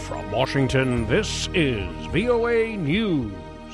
From Washington, this is VOA News.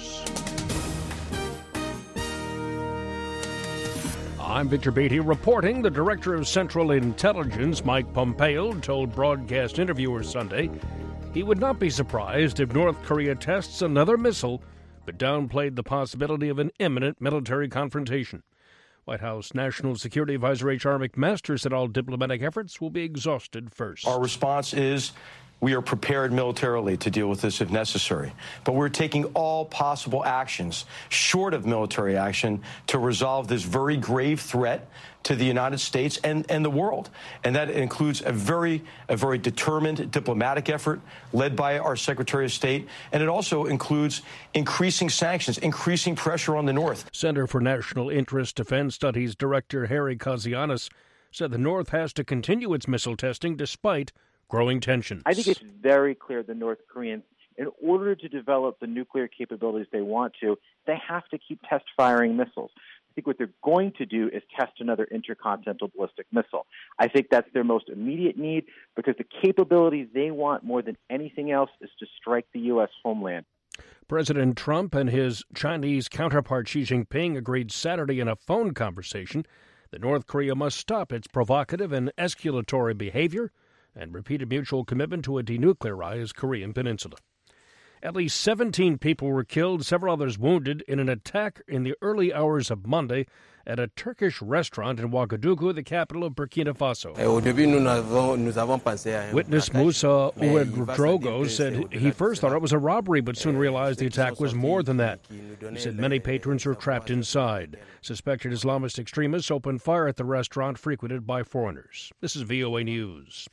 I'm Victor Beatty reporting. The Director of Central Intelligence, Mike Pompeo, told broadcast interviewers Sunday he would not be surprised if North Korea tests another missile, but downplayed the possibility of an imminent military confrontation. White House National Security Advisor H.R. McMaster said all diplomatic efforts will be exhausted first. Our response is we are prepared militarily to deal with this if necessary, but we're taking all possible actions, short of military action, to resolve this very grave threat to the United States and the world. And that includes a very determined diplomatic effort led by our Secretary of State. And it also includes increasing sanctions, increasing pressure on the North. Center for National Interest Defense Studies Director Harry Kazianis said the North has to continue its missile testing despite growing tensions. I think it's very clear the North Koreans, in order to develop the nuclear capabilities they want to, they have to keep test firing missiles. I think what they're going to do is test another intercontinental ballistic missile. I think that's their most immediate need because the capabilities they want more than anything else is to strike the U.S. homeland. President Trump and his Chinese counterpart Xi Jinping agreed Saturday in a phone conversation that North Korea must stop its provocative and escalatory behavior and repeated mutual commitment to a denuclearized Korean peninsula. At least 17 people were killed, several others wounded in an attack in the early hours of Monday at a Turkish restaurant in Ouagadougou, the capital of Burkina Faso. Witness Musa Ouedraogo said he first thought it was a robbery, but soon realized the attack was more than that. He said many patrons were trapped inside. Suspected Islamist extremists opened fire at the restaurant frequented by foreigners. This is VOA News.